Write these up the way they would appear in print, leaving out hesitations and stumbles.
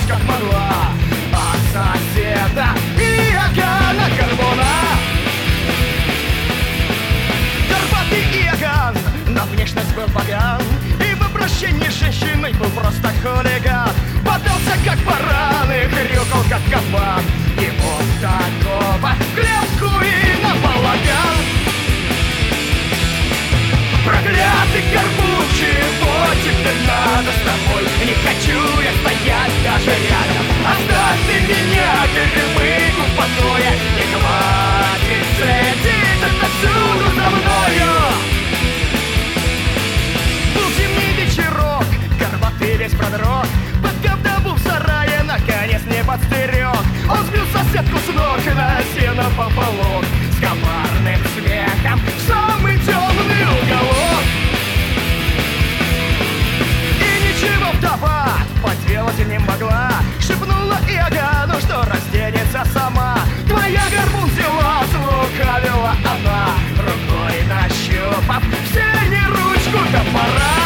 как могла от соседа Иоганна Карбона. Горбатый Иоганн на внешность был поган, и в обращении с женщиной был просто хулиган. Бодался как баран и хрюкал как кабан, и вот такого в клетку и на балаган. Проклятый горбун, чего тебе надо с тобой? Не хочу я стоять даже рядом. Оставь ты меня, горемыку в покое, и хватит следить отовсюду за мною. Был зимний вечерок, горбатый весь продрог, под говдову в сарае наконец не подстерег. Он сбил соседку с ног, на сено пополох, с коварным смехом в самый темный уголок. И ничего вдова поделать не могла, шепнула Иоганну, что разденется сама. Твоя горбун взяла, слукавила она, рукой нащупав в сене ручку топора.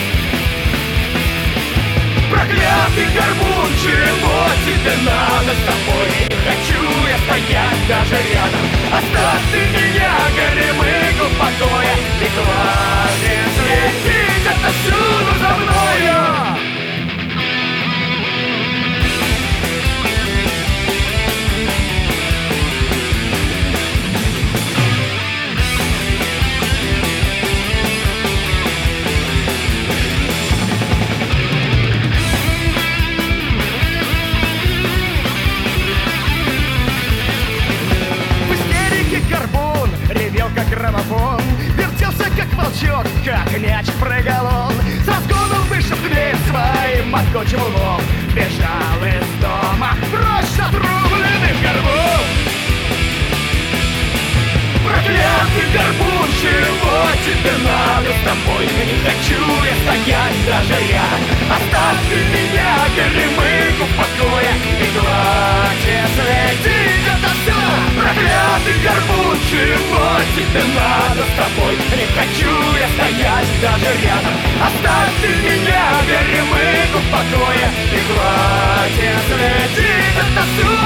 Проклятый горбун, чего тебе надо с тобой? Не хочу я стоять даже рядом. Оставь ты меня, горемыку в покое, и хватит следить отовсюду за мною. Как граммофон, вертелся как волчок, как мяч прыгал он. С разгону вышел в дверь своим могучим умом, бежал из дома прочь от рубленных горбун. Проклятый горбун, чего тебе надо с тобой? Не хочу я стоять даже рядом. Оставь ты меня, горемыку в покое, и хватит следить отовсюду. Проклятый горбун, чего тебе надо с тобой? Не хочу я стоять даже рядом. Оставь ты меня, горемыку в покое, и хватит следить отовсюду.